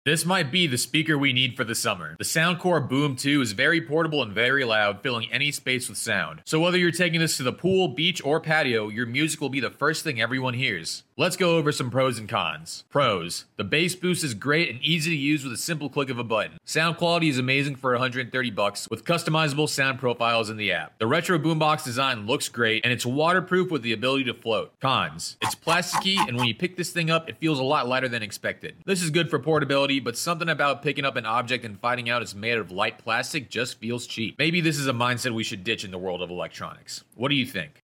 This might be the speaker we need for the summer. The Soundcore Boom 2 is very portable and very loud, filling any space with sound. So whether you're taking this to the pool, beach, or patio, your music will be the first thing everyone hears. Let's go over some pros and cons. Pros. The bass boost is great and easy to use with a simple click of a button. Sound quality is amazing for $130 with customizable sound profiles in the app. The retro boombox design looks great and it's waterproof with the ability to float. Cons. It's plasticky and when you pick this thing up, it feels a lot lighter than expected. This is good for portability, but something about picking up an object and finding out it's made of light plastic just feels cheap. Maybe this is a mindset we should ditch in the world of electronics. What do you think?